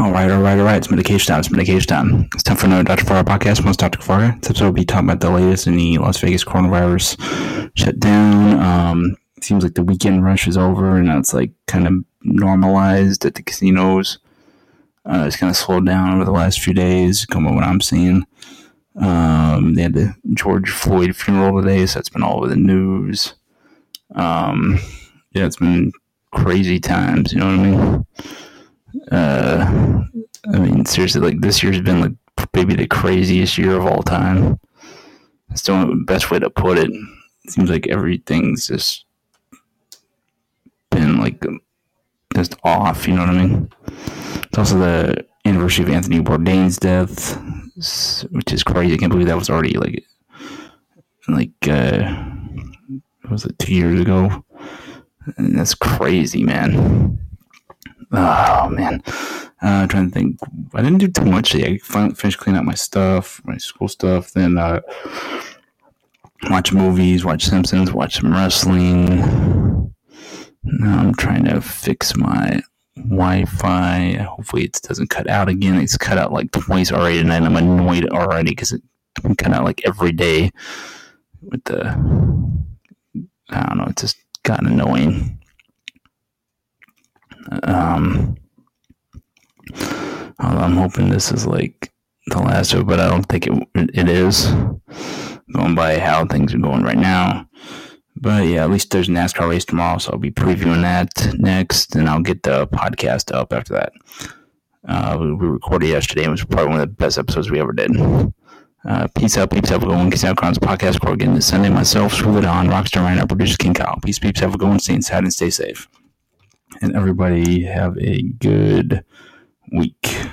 All right. It's medication time. It's time for another Dr. Farah podcast. Most Dr. Farah. This episode will be talking about the latest in the Las Vegas coronavirus shutdown. It seems like the weekend rush is over and now it's like kind of normalized at the casinos. It's kind of slowed down over the last few days, come on what I'm seeing. They had the George Floyd funeral today, so that's been all over the news. It's been crazy times, you know what I mean? Seriously, like this year's been like maybe the craziest year of all time. That's the best way to put it. It seems like everything's just been like just off, you know what I mean? It's also the anniversary of Anthony Bourdain's death, which is crazy. I can't believe that was already was it 2 years ago? And that's crazy, man. Oh, man. I'm trying to think. I didn't do too much today. I finally finished cleaning out my stuff, my school stuff. Then watch movies, watch Simpsons, watch some wrestling. Now I'm trying to fix my Wi-Fi. Hopefully it doesn't cut out again. It's cut out like twice already tonight. I'm annoyed already because it's been cut out like every day with I don't know. It's just gotten annoying. I'm hoping this is like the last of it, but I don't think it is. Going by how things are going right now. But yeah, at least there's a NASCAR race tomorrow, so I'll be previewing that next, and I'll get the podcast up after that. We recorded yesterday, and it was probably one of the best episodes we ever did. Peace out, peeps. Have a good one. Peace out, Crowns Podcast. Record again this Sunday. Myself, Screw It On, Rockstar Ryan, our producer, King Kyle. Peace, peeps. Have a good one. Stay inside and stay safe. And everybody have a good week.